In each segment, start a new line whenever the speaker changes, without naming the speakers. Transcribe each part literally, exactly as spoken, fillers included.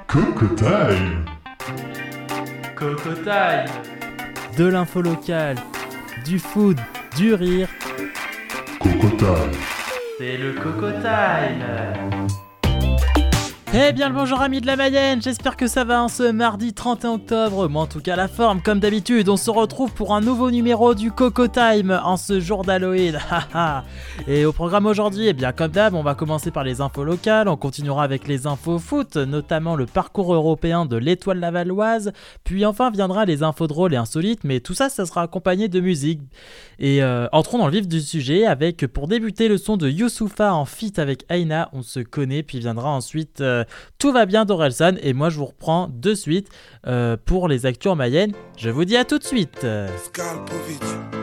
Coco Time.
Coco Time.
De l'info locale, du food, du rire.
Coco Time.
C'est le Coco Time.
Eh bien le bonjour amis de la Mayenne, j'espère que ça va en ce mardi trente et un octobre, moi en tout cas la forme comme d'habitude, on se retrouve pour un nouveau numéro du Coco Time en ce jour d'Halloween. Et au programme aujourd'hui, eh bien comme d'hab, on va commencer par les infos locales, on continuera avec les infos foot, notamment le parcours européen de l'Étoile Lavalloise, puis enfin viendra les infos drôles et insolites, mais tout ça, ça sera accompagné de musique. Et euh, entrons dans le vif du sujet avec, pour débuter, le son de Youssoupha en feat avec Aina, on se connaît, puis viendra ensuite... Euh, Tout va bien d'Orelsan et moi je vous reprends de suite euh, pour les actus en Mayenne. Je vous dis à tout de suite.
Skalpovic.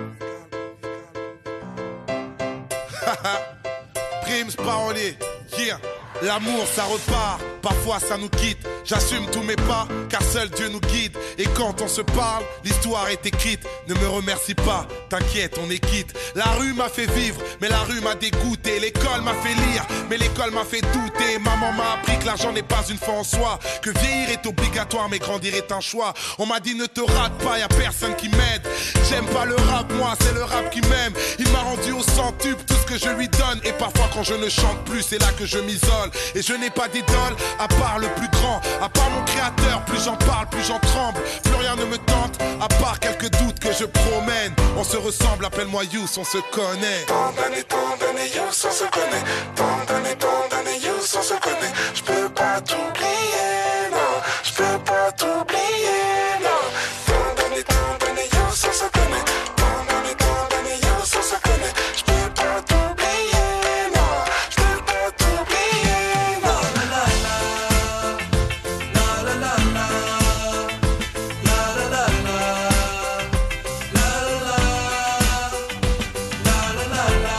Prims parolier, yeah. L'amour ça repart, parfois ça nous quitte. J'assume tous mes pas, car seul Dieu nous guide. Et quand on se parle, l'histoire est écrite. Ne me remercie pas, t'inquiète, on est quitte. La rue m'a fait vivre, mais la rue m'a dégoûté. L'école m'a fait lire, mais l'école m'a fait douter. Maman m'a appris que l'argent n'est pas une fin en soi, que vieillir est obligatoire, mais grandir est un choix. On m'a dit ne te rate pas, y'a personne qui m'aide. J'aime pas le rap, moi, c'est le rap qui m'aime. Il m'a rendu au centuple tout ce que je lui donne. Et parfois quand je ne chante plus, c'est là que je m'isole. Et je n'ai pas d'idole, à part le plus grand, à part mon créateur. Plus j'en parle, plus j'en tremble. Plus rien ne me tente, à part quelques doutes que je promène. On se ressemble, appelle-moi Youss, on se connaît. Tant d'années, tant d'années, Youss, on se connaît. Tant d'années, tant d'années, Youss, on se connaît. Je peux pas t'oublier, non. Je peux pas t'oublier, non. Tant d'années, tant d'années, Youss, on se connaît. Tant d'années, tant d'années, Youss, on se connaît. Je peux pas t'oublier, non. Je peux pas t'oublier, non. La la la, la la la la, la la la la, la la la, la la la la,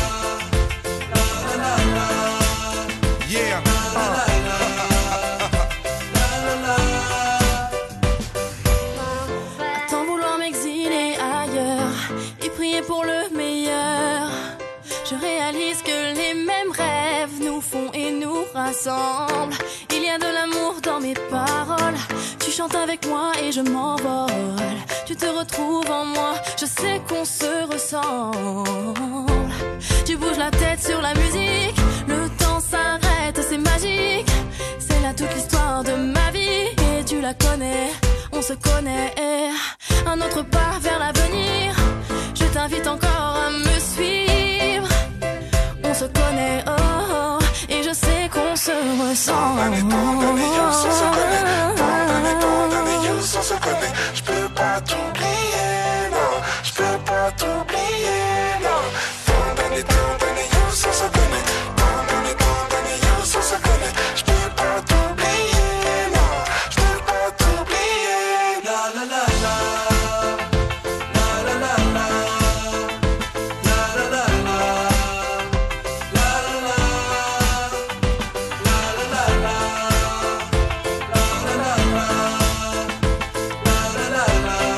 la la la, yeah.
À tant vouloir m'exiler ailleurs et prier pour le meilleur, je réalise que les mêmes rêves nous font et nous rassemblent. Il y a de l'amour dans mes paroles. Tu chantes avec moi et je m'envole. Tu te retrouves en moi, je sais qu'on se ressemble. Tu bouges la tête sur la musique, le temps s'arrête, c'est magique. C'est là toute l'histoire de ma vie et tu la connais, on se connaît. Un autre pas vers l'avenir, je t'invite encore à me suivre. On se connaît, oh, oh, et je sais qu'on se ressemble. Tant d'années, tant d'années, Youss, on se connaît. Tant d'années, tant d'années, Youss, on se connaît. Je peux pas t'oublier, non. Je peux pas t'oublier, non. Tant d'années, tant d'années, Youss, on se connaît. Tant d'années, tant d'années, Youss, on se connaît. Je peux pas t'oublier, non. Je peux pas t'oublier. La la la la, la la la la, la la la la, la la la, la la la la, la la la la, la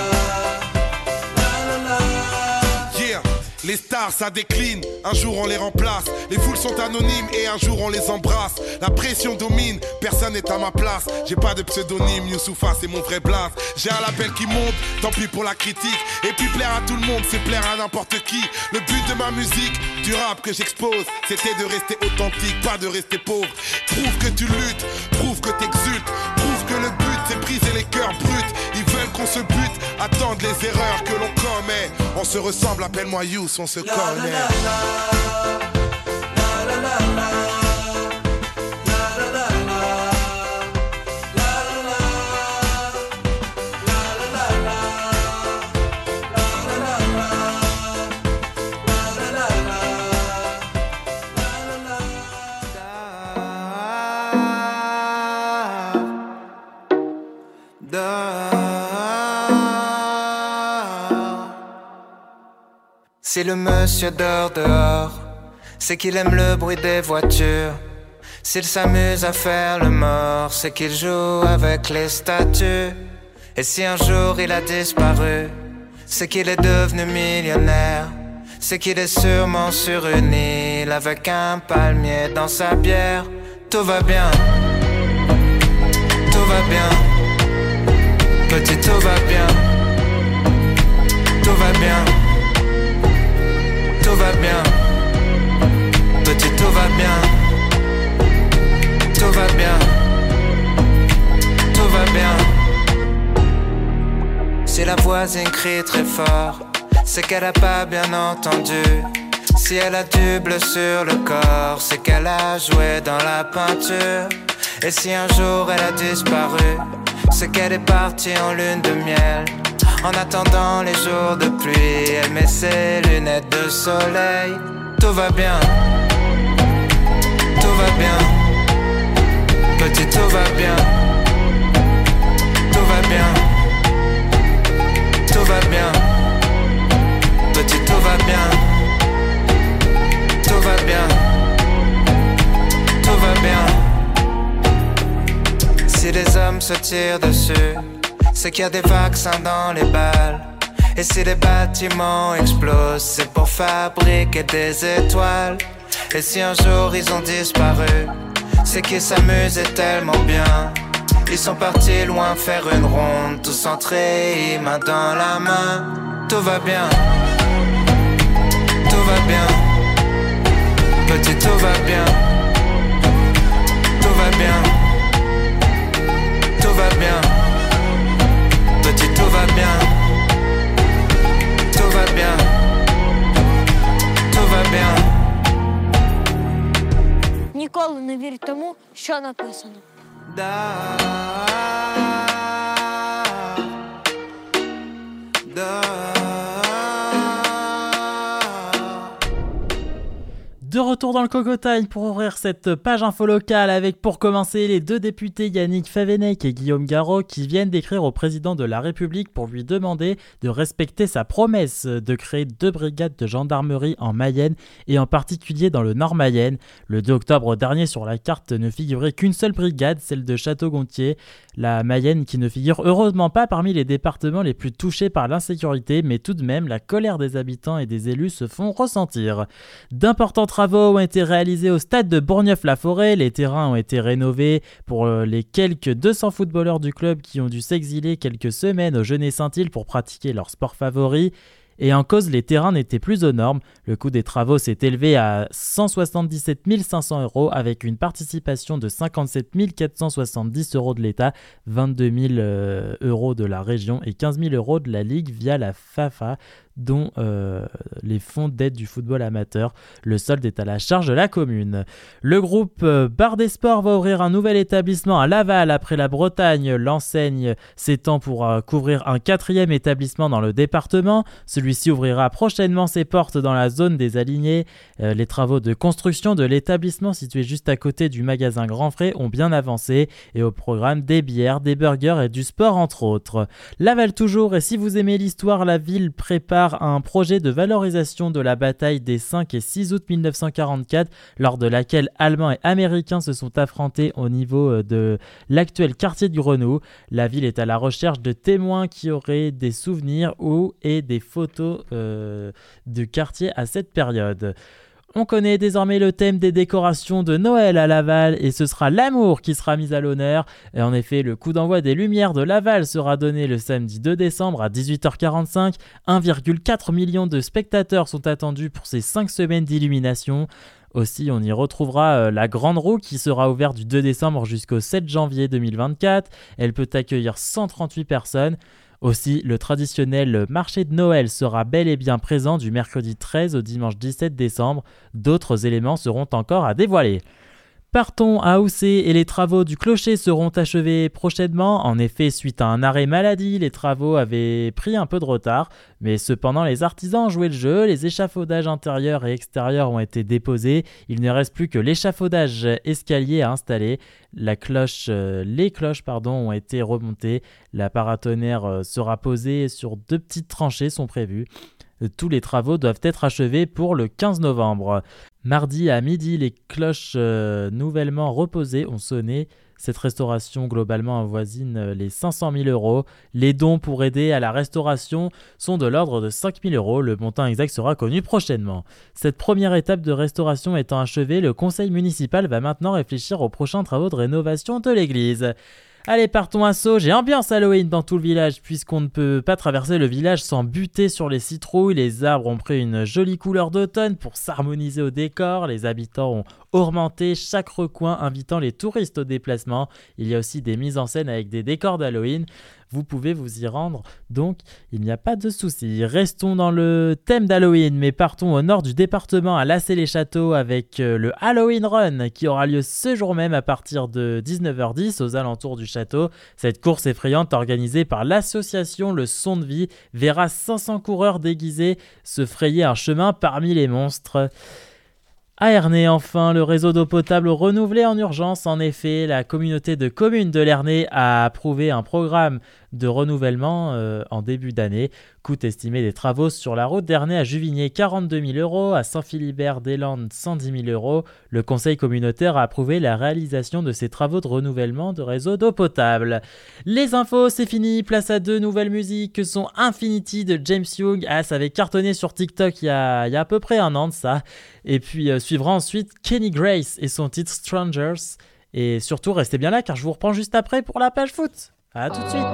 la la la. Yeah, les stars ça décline, un jour on les remplace. Les foules sont anonymes et un jour on les embrasse. La pression domine, personne n'est à ma place. J'ai pas de pseudonyme, Youssoupha c'est mon vrai blase. J'ai un label qui monte, tant pis pour la critique. Et puis plaire à tout le monde, c'est plaire à n'importe qui. Le but de ma musique, du rap que j'expose, c'était de rester authentique, pas de rester pauvre. Prouve que tu luttes, prouve que t'exultes. Prouve que le but c'est briser les cœurs bruts. Ils veulent qu'on se bute, attendent les erreurs que l'on commet. On se ressemble, appelle-moi Youss, on se connaît.
Si le monsieur dort dehors, c'est qu'il aime le bruit des voitures. S'il s'amuse à faire le mort, c'est qu'il joue avec les statues. Et si un jour il a disparu, c'est qu'il est devenu millionnaire. C'est qu'il est sûrement sur une île avec un palmier dans sa bière. Tout va bien. tout va bien. Petit, tout va bien. Tout va bien. Tout va bien. Petit, tout va bien. Tout va bien. Tout va bien. Si la voisine crie très fort, c'est qu'elle a pas bien entendu. Si elle a du bleu sur le corps, c'est qu'elle a joué dans la peinture. Et si un jour elle a disparu, c'est qu'elle est partie en lune de miel. En attendant les jours de pluie, elle met ses lunettes de soleil. Tout va bien. Tout va bien. Petit, tout va bien. Tout va bien. Tout va bien. Petit, tout va bien. Tout va bien. Tout va bien. Si les hommes se tirent dessus, c'est qu'il y a des vaccins dans les balles. Et si les bâtiments explosent, c'est pour fabriquer des étoiles. Et si un jour ils ont disparu, c'est qu'ils s'amusaient tellement bien. Ils sont partis loin faire une ronde, tous entrés, main dans la main. Tout va bien. Tout va bien. Petit, tout va bien. Tout va bien. Tout va bien. Petit, tout va bien. Tout va bien. Tout va bien.
Ніколи не вірь тому, що написано.
Da, da.
De retour dans le Coco Time pour ouvrir cette page info locale avec pour commencer les deux députés Yannick Favennec et Guillaume Garot qui viennent d'écrire au président de la République pour lui demander de respecter sa promesse de créer deux brigades de gendarmerie en Mayenne et en particulier dans le Nord Mayenne. Le deux octobre dernier sur la carte ne figurait qu'une seule brigade, celle de Château-Gontier, la Mayenne qui ne figure heureusement pas parmi les départements les plus touchés par l'insécurité, mais tout de même la colère des habitants et des élus se font ressentir. D'importants travaux ont été réalisés au stade de Bourgneuf-la-Forêt, les terrains ont été rénovés pour les quelques deux cents footballeurs du club qui ont dû s'exiler quelques semaines au Genêt-Saint-Île pour pratiquer leur sport favori. Et en cause, les terrains n'étaient plus aux normes. Le coût des travaux s'est élevé à cent soixante-dix-sept mille cinq cents euros avec une participation de cinquante-sept mille quatre cent soixante-dix euros de l'État, vingt-deux mille euh, euros de la région et quinze mille euros de la Ligue via la FAFA, dont euh, les fonds d'aide du football amateur. Le solde est à la charge de la commune. Le groupe euh, Bar des Sports va ouvrir un nouvel établissement à Laval après la Bretagne. L'enseigne s'étend pour euh, couvrir un quatrième établissement dans le département. Celui-ci ouvrira prochainement ses portes dans la zone des Alignés. Euh, les travaux de construction de l'établissement situé juste à côté du magasin Grand Frais ont bien avancé et au programme des bières, des burgers et du sport entre autres. Laval toujours, et si vous aimez l'histoire, la ville prépare un projet de valorisation de la bataille des cinq et six août mille neuf cent quarante-quatre, lors de laquelle Allemands et Américains se sont affrontés au niveau de l'actuel quartier du Renou. La ville est à la recherche de témoins qui auraient des souvenirs ou et des photos euh, du quartier à cette période. On connaît désormais le thème des décorations de Noël à Laval et ce sera l'amour qui sera mis à l'honneur. Et en effet, le coup d'envoi des Lumières de Laval sera donné le samedi deux décembre à dix-huit heures quarante-cinq. un virgule quatre million de spectateurs sont attendus pour ces cinq semaines d'illumination. Aussi, on y retrouvera euh, la Grande Roue qui sera ouverte du deux décembre jusqu'au sept janvier deux mille vingt-quatre. Elle peut accueillir cent trente-huit personnes. Aussi, le traditionnel marché de Noël sera bel et bien présent du mercredi treize au dimanche dix-sept décembre. D'autres éléments seront encore à dévoiler. Partons à Houssay et les travaux du clocher seront achevés prochainement. En effet, suite à un arrêt maladie, les travaux avaient pris un peu de retard. Mais cependant, les artisans ont joué le jeu, les échafaudages intérieurs et extérieurs ont été déposés. Il ne reste plus que l'échafaudage escalier à installer. La cloche, euh, les cloches pardon, ont été remontées. La paratonnerre euh, sera posée sur deux petites tranchées sont prévues. Tous les travaux doivent être achevés pour le quinze novembre. Mardi à midi, les cloches euh, nouvellement reposées ont sonné. Cette restauration globalement avoisine les cinq cent mille euros. Les dons pour aider à la restauration sont de l'ordre de cinq mille euros. Le montant exact sera connu prochainement. Cette première étape de restauration étant achevée, le conseil municipal va maintenant réfléchir aux prochains travaux de rénovation de l'église. Allez, partons à Sceaux, j'ai ambiance Halloween dans tout le village puisqu'on ne peut pas traverser le village sans buter sur les citrouilles. Les arbres ont pris une jolie couleur d'automne pour s'harmoniser au décor. Les habitants ont ornementé chaque recoin, invitant les touristes au déplacement. Il y a aussi des mises en scène avec des décors d'Halloween. Vous pouvez vous y rendre, donc il n'y a pas de souci. Restons dans le thème d'Halloween, mais partons au nord du département à Lassay-les-Châteaux avec le Halloween Run qui aura lieu ce jour même à partir de dix-neuf heures dix aux alentours du château. Cette course effrayante organisée par l'association Le Son de Vie verra cinq cents coureurs déguisés se frayer un chemin parmi les monstres. À Ernée, enfin, le réseau d'eau potable renouvelé en urgence. En effet, la communauté de communes de l'Ernée a approuvé un programme de renouvellement euh, en début d'année. Coût estimé des travaux sur la route d'Ernée à Juvigné, quarante-deux mille euros. À Saint-Philibert-des-Landes, cent dix mille euros. Le conseil communautaire a approuvé la réalisation de ces travaux de renouvellement de réseau d'eau potable. Les infos, c'est fini. Place à deux nouvelles musiques que sont Infinity de James Young. Ah, ça avait cartonné sur TikTok il y a, il y a à peu près un an de ça. Et puis euh, suivra ensuite Kenny Grace et son titre Strangers. Et surtout, restez bien là car je vous reprends juste après pour la page foot. À tout de suite.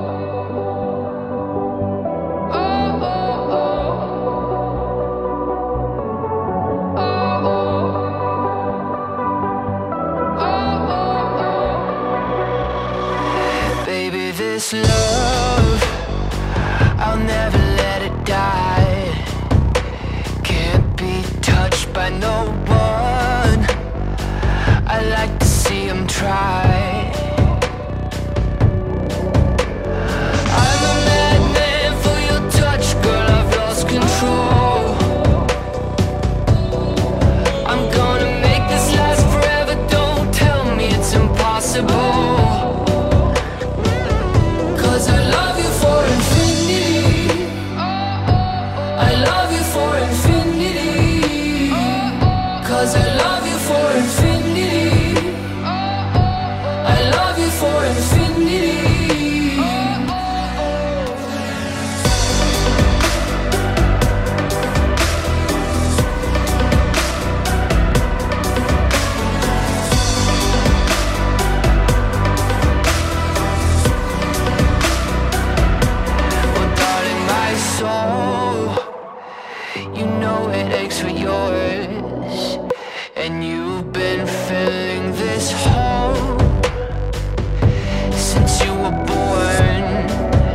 Baby, this love, I'll never let it die. Can't be touched by no one. I like to see him try. I'm a madman for your touch, girl, I've lost control. I'm gonna make this last forever, don't tell me it's impossible. Cause I love you for infinity. I love you for infinity. Cause I love you for infinity. I love you for infinity. Well, darling, my soul, you know it aches for yours. And you've been filling this hole since you were born.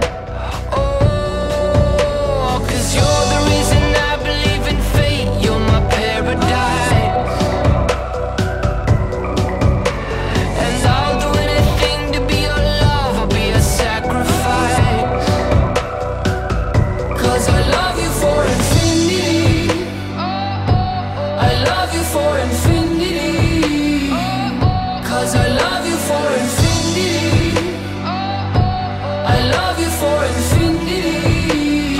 Oh, cause you're the reason I believe in fate. You're my paradise. And I'll do anything to be your love. I'll be a sacrifice. Cause I love you for infinity. I love you for infinity. Cause I love you for infinity. I love you for infinity.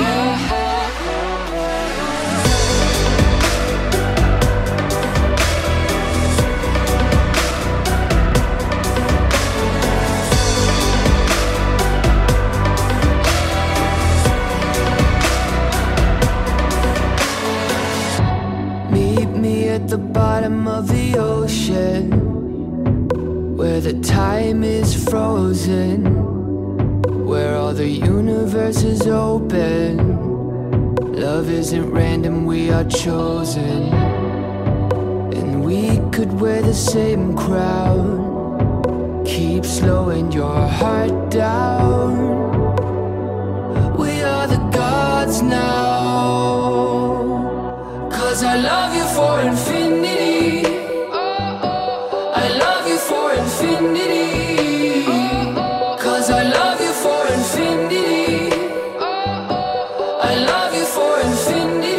Meet me at the bottom of the ocean, where the time is frozen, where all the universe is open. Love isn't random, we are chosen. And we could wear the same crown. Keep slowing your heart down. We are the gods now. Cause I love you for infinity. I love you for infinity. Cause I love you for infinity. I love you for infinity.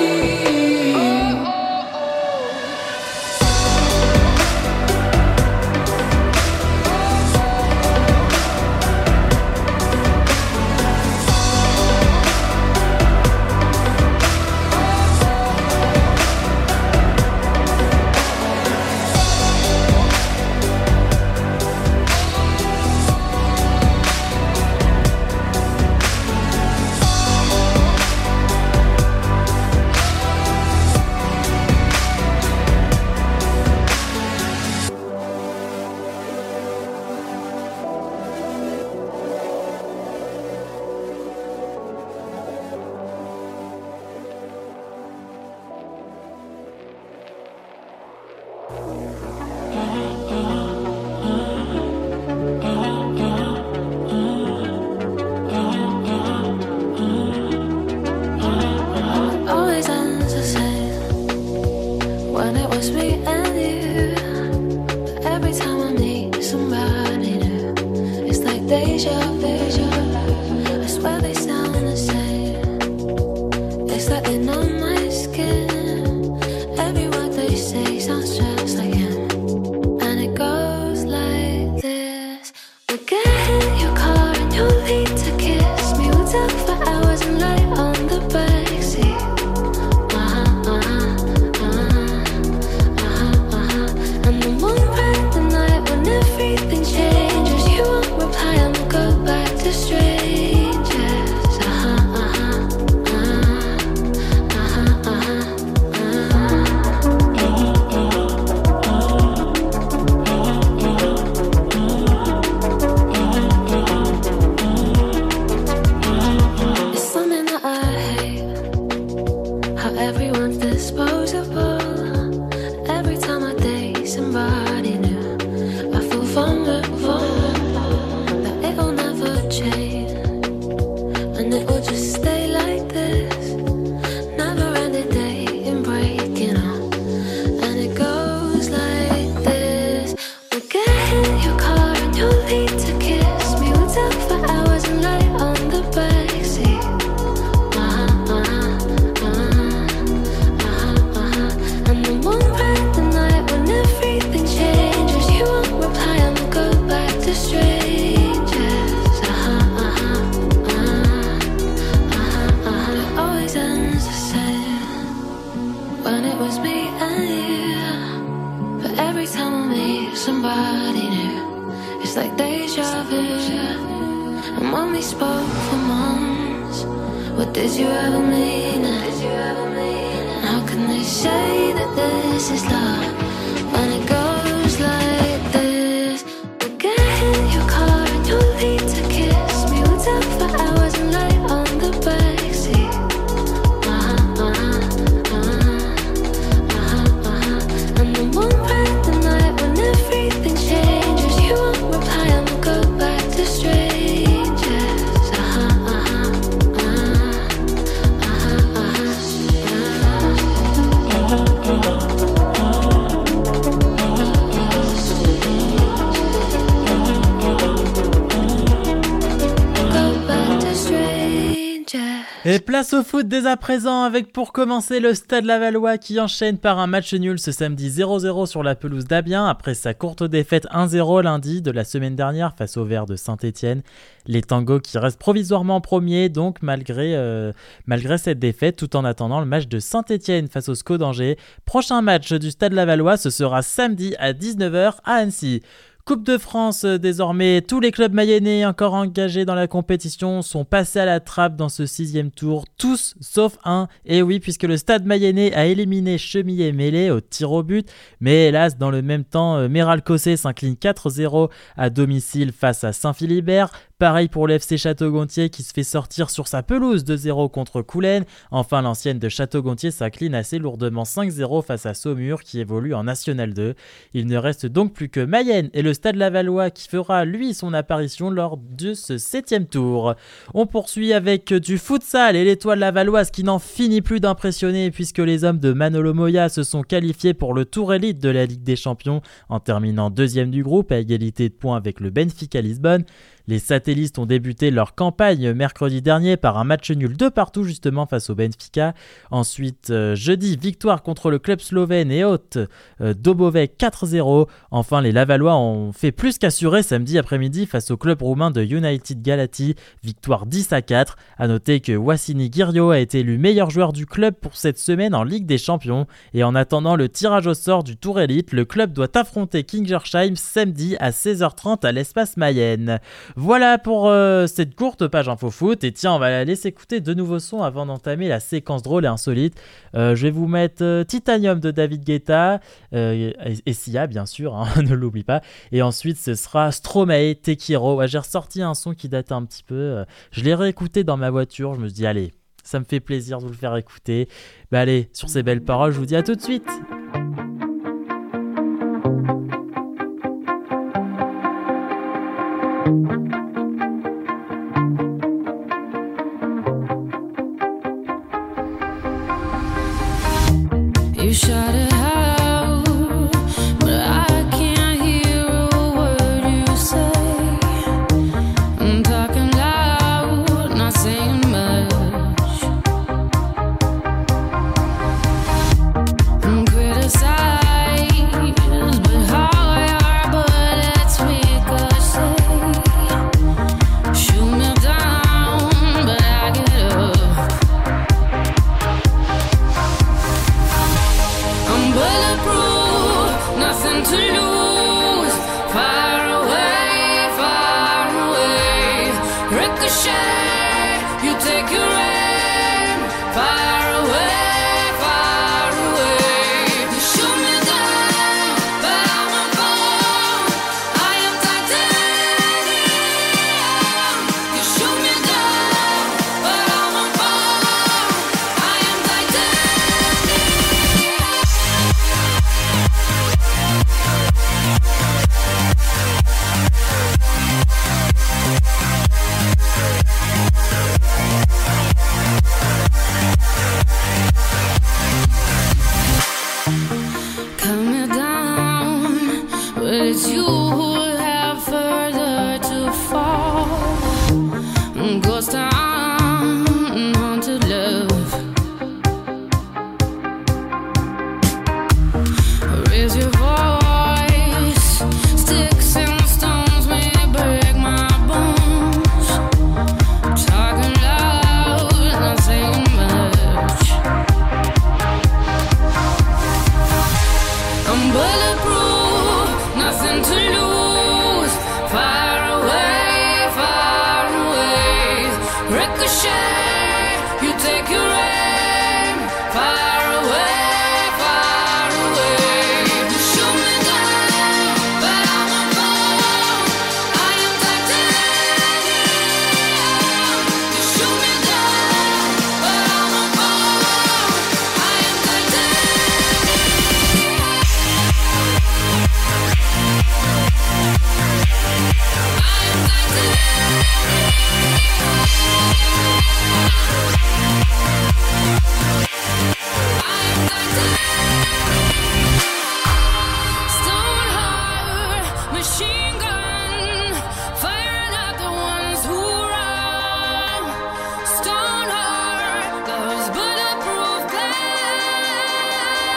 like deja vu. I swear they sound the same. It's like they know my skin. Every word they say sounds just like him. And it goes like this. We'll get in your car and you'll need to kiss me. We'll talk for hours and lie on the backseat. Uh-huh, uh-huh, uh-huh, uh-huh, uh-huh. And then one random night when everything changes, you won't reply and we'll go back to strangers. Uh-huh, uh-huh, uh-huh, uh-huh, uh-huh. It's something that I hate, how everyone's disposable. Every time I date somebody new, I feel vulnerable, that it will never change, and it will just stay like this. Never ending dating, breaking up, and it goes like this. We'll get in your car and you'll need to kiss me. We'll talk for hours and lie on the backseat. Uh-huh, uh-huh, uh-huh, uh-huh, uh-huh. And then one random night when everything changes, you won't reply and we'll go back to strangers. Uh-huh, uh-huh, uh-huh, uh-huh, uh-huh. It always ends the same when it was me and you. But every time I meet somebody new, it's like deja vu. And when we spoke for months, what did you ever mean? And how can they say that this is love when it goes like this? We'll get in your car and you'll need to kiss me. We'll talk for hours and lie on the backseat. Uh-huh, uh-huh, uh-huh, uh-huh, uh-huh. And then one random night when everything changes, you won't reply and we'll go back to strangers. Uh-huh, uh-huh, uh-huh, uh-huh, go back to strangers.
Et place au foot dès à présent avec pour commencer le Stade Lavallois qui enchaîne par un match nul ce samedi zéro zéro sur la pelouse d'Amiens après sa courte défaite un zéro lundi de la semaine dernière face au Verts de Saint-Étienne. Les Tangos qui restent provisoirement premiers donc malgré, euh, malgré cette défaite tout en attendant le match de Saint-Étienne face au S C O d'Angers. Prochain match du Stade Lavallois, ce sera samedi à dix-neuf heures à Annecy. Coupe de France, euh, désormais, tous les clubs mayennais encore engagés dans la compétition sont passés à la trappe dans ce sixième tour, tous sauf un, et oui, puisque le Stade mayennais a éliminé Chemillé-Mêlée au tir au but, mais hélas, dans le même temps, euh, Méral-Cossé s'incline quatre zéro à domicile face à Saint-Philibert. Pareil pour le F C Château-Gontier qui se fait sortir sur sa pelouse deux zéro contre Coulennes. Enfin, l'ancienne de Château-Gontier s'incline assez lourdement cinq zéro face à Saumur qui évolue en National deux. Il ne reste donc plus que Mayenne et le Stade Lavallois qui fera lui son apparition lors de ce septième tour. On poursuit avec du futsal et l'étoile lavalloise qui n'en finit plus d'impressionner puisque les hommes de Manolo Moya se sont qualifiés pour le tour élite de la Ligue des Champions en terminant deuxième du groupe à égalité de points avec le Benfica Lisbonne. Les satellistes ont débuté leur campagne mercredi dernier par un match nul de partout justement face au Benfica. Ensuite, euh, jeudi, victoire contre le club slovène et hôte euh, Dobovec quatre zéro. Enfin, les Lavallois ont fait plus qu'assurer samedi après-midi face au club roumain de United Galati, victoire dix à quatre. A noter que Wassini Girio a été élu meilleur joueur du club pour cette semaine en Ligue des Champions. Et en attendant le tirage au sort du Tour Élite, le club doit affronter Kingersheim samedi à seize heures trente à l'Espace Mayenne. Voilà pour euh, cette courte page info foot. Et tiens, on va la laisser écouter de nouveaux sons avant d'entamer la séquence drôle et insolite. Euh, je vais vous mettre euh, Titanium de David Guetta euh, et, et Sia, bien sûr, hein, ne l'oublie pas. Et ensuite, ce sera Stromae, Tekiro. Ouais, j'ai ressorti un son qui date un petit peu. Euh, je l'ai réécouté dans ma voiture. Je me suis dit, allez, ça me fait plaisir de vous le faire écouter. Bah allez, sur ces belles paroles, je vous dis à tout de suite.
You shout it out, but I can't hear a word you say. Ricochet, you take your aim far away, far away. You shoot me down, but I won't fall. I am titanium. You shoot me down, but I won't fall. I am titanium. Cut me down, but it's you who have further to fall. Ghost town, haunted love. Raise your voice, sticks and stones may break my bones. Talking loud, not saying much. I'm bulletproof, nothing to lose. Far away, far away. Ricochet, you take your aim. Far away, far away. You shoot me down, but I won't fall. I am titanium. You shoot me down, but I won't fall. I am titanium. Stone heart, machine gun, firing at the ones who run. Stone heart, those bulletproof glass.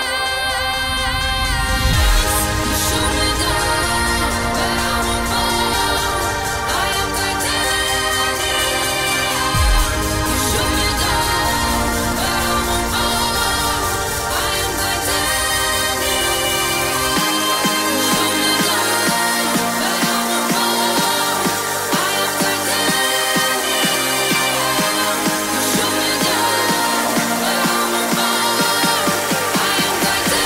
You shoot me down, but I won't fall. I am titanium. You shoot me down, but I won't fall. I am titanium. You shoot me down, but I won't fall. I am titanium. You shoot me down, but I won't fall. I am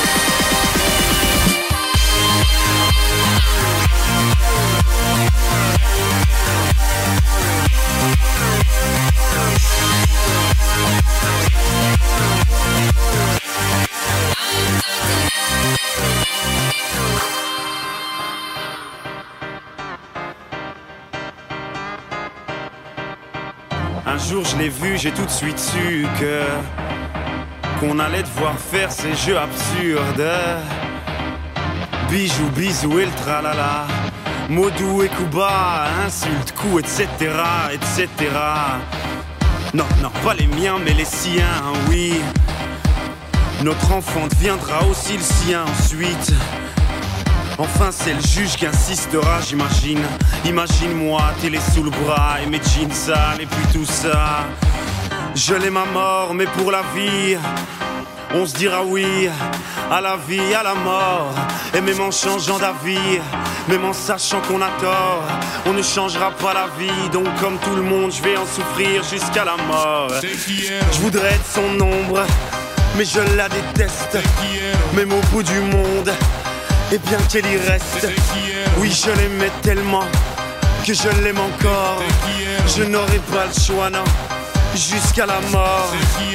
Un jour je l'ai vu, j'ai tout de suite su que qu'on allait devoir faire ces jeux absurdes. Bijoux, bisous et le tralala. Mots doux et coups bas, insultes, coups, et cetera, et cetera. Non, non, pas les miens, mais les siens, oui. Notre enfant deviendra aussi le sien ensuite. Enfin c'est le juge qui insistera, j'imagine. Imagine-moi, télé sous le bras et mes jeans sales et puis tout ça. Je l'aime à mort, mais pour la vie, on se dira oui à la vie, à la mort. Et même en changeant d'avis, même en sachant qu'on a tort, on ne changera pas la vie. Donc comme tout le monde, je vais en souffrir jusqu'à la mort. Je voudrais être son ombre, mais je la déteste. Même au bout du monde, et bien qu'elle y reste. Oui, je l'aimais tellement que je l'aime encore. Je n'aurai pas le choix, non, jusqu'à la mort.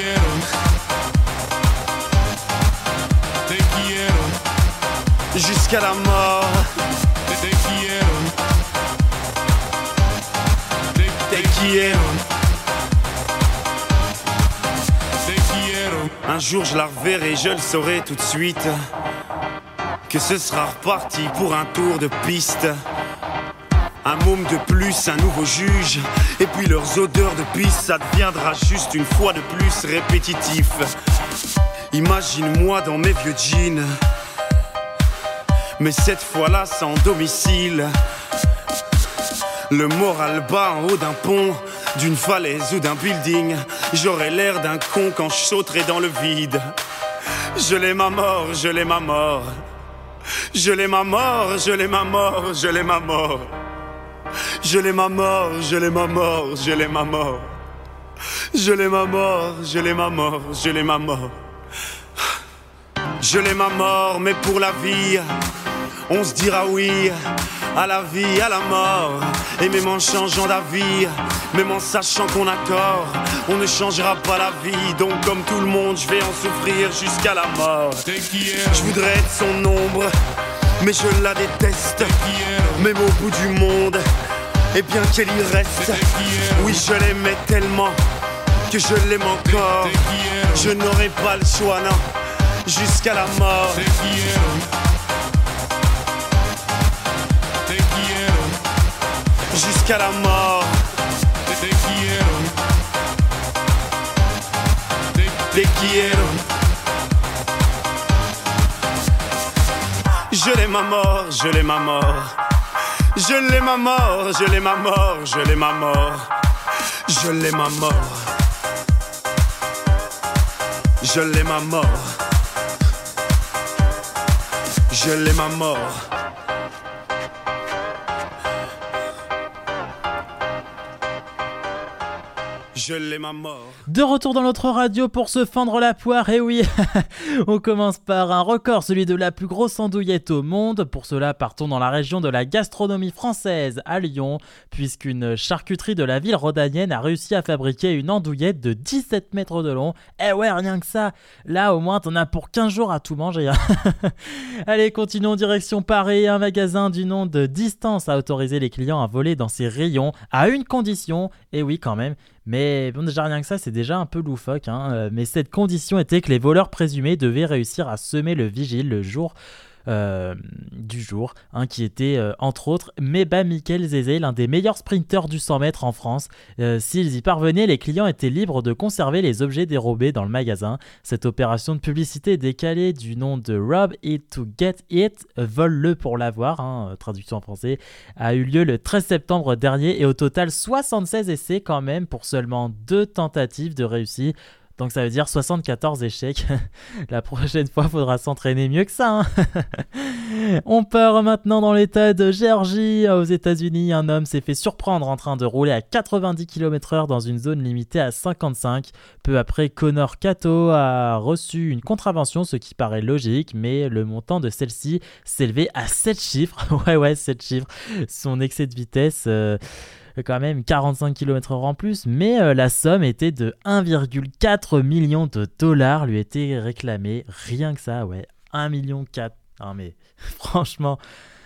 Jusqu'à la mort. Te quiero. Un jour je la reverrai, je le saurai tout de suite, que ce sera reparti pour un tour de piste. Un môme de plus, un nouveau juge. Et puis leurs odeurs de piste, ça deviendra juste une fois de plus répétitif. Imagine-moi dans mes vieux jeans, mais cette fois-là sans domicile. Le moral bas en haut d'un pont, d'une falaise ou d'un building. J'aurais l'air d'un con quand je sauterai dans le vide. Je l'aime à mort, je l'aime à mort. Je l'aime à mort, je l'aime à mort, je l'aime à mort. Je l'aime à mort, je l'aime à mort, je l'aime à mort. Je l'aime à mort, je l'aime à mort, je l'aime à mort. Je l'aime à mort, mais pour la vie, on se dira oui à la vie, à la mort. Et même en changeant d'avis, même en sachant qu'on a tort, on ne changera pas la vie. Donc comme tout le monde, je vais en souffrir jusqu'à la mort. Je voudrais être son ombre, mais je la déteste. Même au bout du monde, et bien qu'elle y reste. Oui, je l'aimais tellement que je l'aime encore. Je n'aurai pas le choix, non, jusqu'à la mort. Jusqu'à la mort. Te quiero. Je l'aime à mort, je l'aime à mort. Je l'aime à mort, je l'aime à mort, je l'aime à mort. Je l'aime à mort. Je l'aime à mort. Je l'aime à mort. Je l'aime à mort.
De retour dans notre radio pour se fendre la poire, et oui, on commence par un record, celui de la plus grosse andouillette au monde. Pour cela, partons dans la région de la gastronomie française, à Lyon, puisqu'une charcuterie de la ville rhodanienne a réussi à fabriquer une andouillette de dix-sept mètres de long. Eh ouais, rien que ça. Là, au moins, t'en as pour quinze jours à tout manger. Allez, continuons direction Paris. Un magasin du nom de Distance a autorisé les clients à voler dans ses rayons, à une condition, et oui quand même. Mais bon, déjà rien que ça, c'est déjà un peu loufoque, hein. Mais cette condition était que les voleurs présumés devaient réussir à semer le vigile le jour euh, du jour, hein, qui était euh, entre autres Meba Michael Zézé, l'un des meilleurs sprinteurs du cent mètres en France. Euh, s'ils y parvenaient, les clients étaient libres de conserver les objets dérobés dans le magasin. Cette opération de publicité décalée du nom de Rob It to Get It, vole-le pour l'avoir, hein, traduction en français, a eu lieu le treize septembre dernier, et au total soixante-seize essais quand même pour seulement deux tentatives de réussite. Donc ça veut dire soixante-quatorze échecs. La prochaine fois, il faudra s'entraîner mieux que ça, hein. On part maintenant dans l'état de Géorgie. Aux États-Unis, un homme s'est fait surprendre en train de rouler à quatre-vingt-dix kilomètres heure dans une zone limitée à cinquante-cinq. Peu après, Connor Cato a reçu une contravention, ce qui paraît logique, mais le montant de celle-ci s'élevait à sept chiffres. ouais, ouais, sept chiffres. Son excès de vitesse... Euh... quand même quarante-cinq kilomètres heure en plus, mais euh, la somme était de un virgule quatre million de dollars lui était réclamée, rien que ça, ouais, un virgule quatre million. Non mais franchement,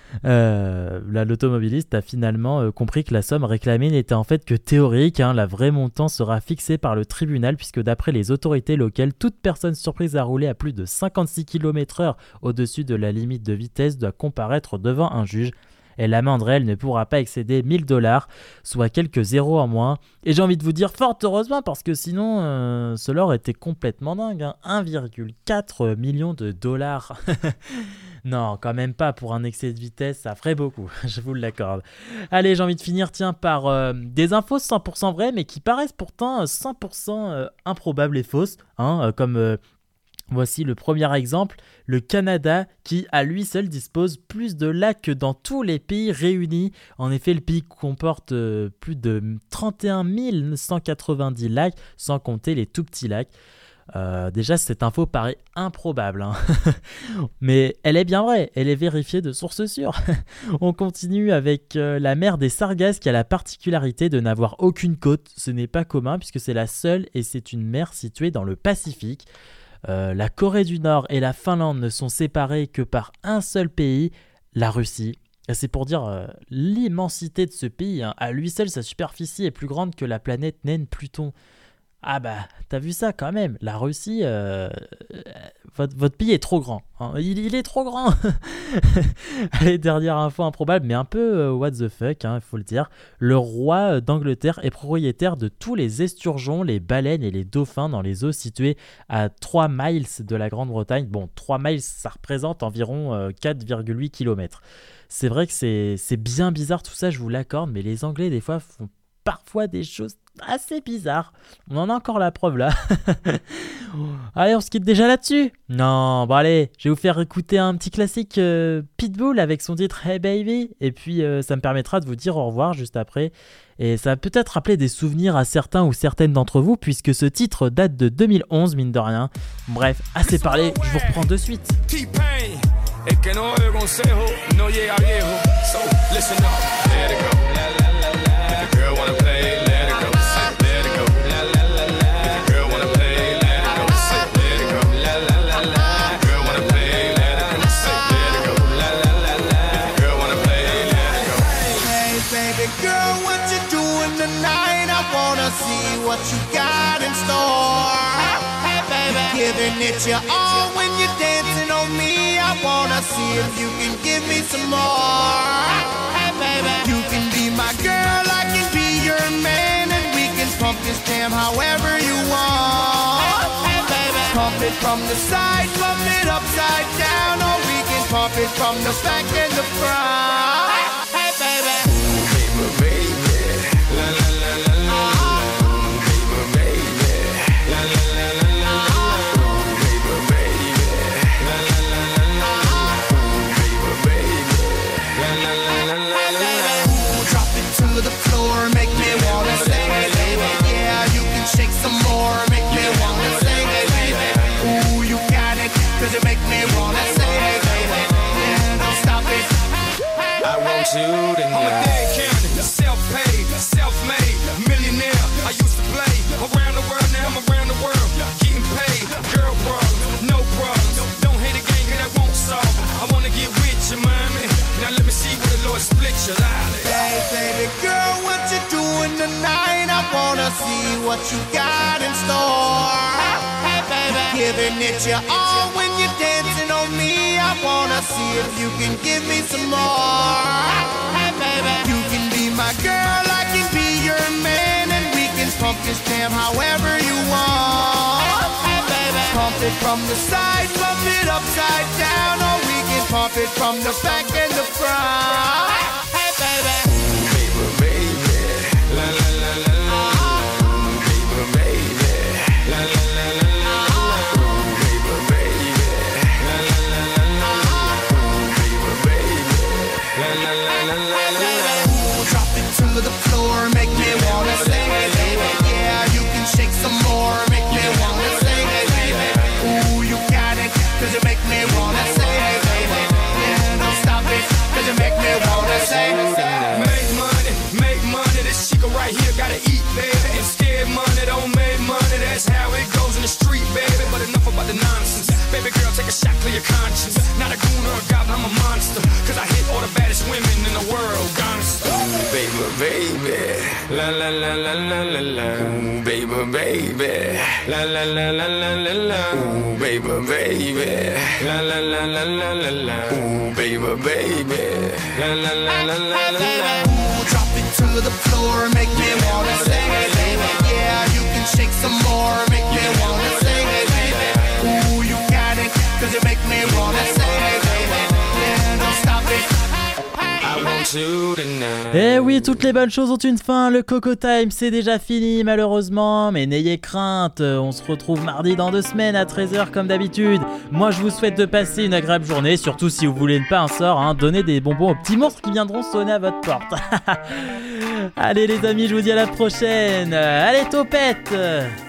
euh, là, l'automobiliste a finalement euh, compris que la somme réclamée n'était en fait que théorique, hein. La vraie montant sera fixée par le tribunal, puisque d'après les autorités locales, toute personne surprise à rouler à plus de cinquante-six kilomètres heure au-dessus de la limite de vitesse doit comparaître devant un juge. Et l'amende réelle ne pourra pas excéder mille dollars, soit quelques zéros en moins. Et j'ai envie de vous dire fort heureusement, parce que sinon, euh, cela aurait été complètement dingue, hein. un virgule quatre million de dollars. Non, quand même pas, pour un excès de vitesse, ça ferait beaucoup, je vous l'accorde. Allez, j'ai envie de finir, tiens, par euh, des infos cent pour cent vraies, mais qui paraissent pourtant cent pour cent euh, improbables et fausses, hein, euh, comme... Euh, Voici le premier exemple, le Canada qui à lui seul dispose plus de lacs que dans tous les pays réunis. En effet, le pays comporte euh, plus de trente et un mille cent quatre-vingt-dix lacs, sans compter les tout petits lacs. Euh, déjà, cette info paraît improbable, hein. Mais elle est bien vraie, elle est vérifiée de sources sûres. On continue avec euh, la mer des Sargasses qui a la particularité de n'avoir aucune côte. Ce n'est pas commun puisque c'est la seule et c'est une mer située dans le Pacifique. Euh, la Corée du Nord et la Finlande ne sont séparées que par un seul pays, la Russie. Et c'est pour dire euh, l'immensité de ce pays, hein. À lui seul, sa superficie est plus grande que la planète naine Pluton. Ah bah, t'as vu ça quand même, la Russie, euh, euh, votre, votre pays est trop grand, hein. il, il est trop grand. Allez, dernière info improbable, mais un peu euh, what the fuck, hein, il faut le dire. Le roi d'Angleterre est propriétaire de tous les esturgeons, les baleines et les dauphins dans les eaux situées à trois miles de la Grande-Bretagne. Bon, trois miles, ça représente environ euh, quatre virgule huit kilomètres. C'est vrai que c'est, c'est bien bizarre tout ça, je vous l'accorde, mais les Anglais des fois font parfois des choses assez bizarre. On en a encore la preuve là. Allez, on se quitte déjà là-dessus. Non, bon allez, je vais vous faire écouter un petit classique euh, Pitbull avec son titre Hey Baby. Et puis euh, ça me permettra de vous dire au revoir juste après. Et ça va peut-être rappeler des souvenirs à certains ou certaines d'entre vous, puisque ce titre date de deux mille onze, mine de rien. Bref, assez parlé, je vous reprends de suite.
El que no oye consejo no llega viejo. So listen up, let it go. La la la la. If the girl wanna play, let it go. Let it go. La la la la. If the girl wanna play, let it go. Let it go. La la la la. If the girl wanna play, let it go. Let it go. La la la la. If the girl wanna play, let it go.
Hey baby girl, what you doing tonight? I wanna see what you got in store. Hey baby, giving it your all when you're dancing on me. I wanna see if you can give me some more. Hey baby, you can be my girl, I can be your man, and we can pump this jam however you want. Hey baby, pump it from the side, pump it upside down, or we can pump it from the back and the front. Hey baby,
baby, baby, la la la la la. Baby, baby, la la la la la. Baby, baby, la la la la la.
drop it to the floor, make me wanna say, hey baby, yeah, you can shake some more, make me wanna say, hey baby, ooh, you got it, cause you make me wanna say, hey baby, yeah, don't stop it.
I want you to know. I'm a dead candidate, self-paid, self-made, millionaire. I used to play around the world, now I'm around the world, getting paid. Girl problems, no problems. Don't hate a game, cause that won't solve. I wanna get with you, mommy. Now let me see where the Lord split your life.
Hey baby girl, what you doing tonight? I wanna see what you got in store. Hey baby, giving it your all when you're dancing on me. I wanna see if you can give me some more. Hey baby, you can be my girl, I can be your man, and we can pump this jam however you want. Hey baby, pump it from the side, pump it upside down, or we can pump it from the back and the front. Hey baby,
baby, baby, la la la la la. Baby, baby, la la la la la. Baby, baby, la la la la la. Baby, baby, la la la la la.
drop it to the floor, make me wanna say, hey baby, yeah, you can shake some more, make me wanna say, hey baby, ooh, you got it, cause you make me wanna say, hey baby, yeah, don't stop it, cause you make me wanna say,
make money, make money, this chica right here gotta eat, baby, and scared money don't make money, that's how it goes in the street, baby, but enough about the nonsense, baby girl, take a shot, clear your conscience, not a goon or a goblin, I'm a monster, cause I hit all the baddest women in the world, gangsta. Baby, baby, la la la la la la la. Ooh, baby, baby, la la la la la la la. Ooh, baby, baby, la la la la la la la. Ooh, baby, baby, la la la la la la la.
ooh, drop it to the floor, make me wanna say, hey baby, yeah, you can shake some more, make me wanna say, hey baby, ooh, you got it, cause you make me wanna say, hey baby, yeah, don't stop it.
I want you tonight.
Eh oui, toutes les bonnes choses ont une fin, le Coco Time c'est déjà fini malheureusement, mais n'ayez crainte, on se retrouve mardi dans deux semaines à treize heures comme d'habitude. Moi je vous souhaite de passer une agréable journée, surtout si vous voulez ne pas un sort, hein, donnez des bonbons aux petits monstres qui viendront sonner à votre porte. Allez les amis, je vous dis à la prochaine, allez topette.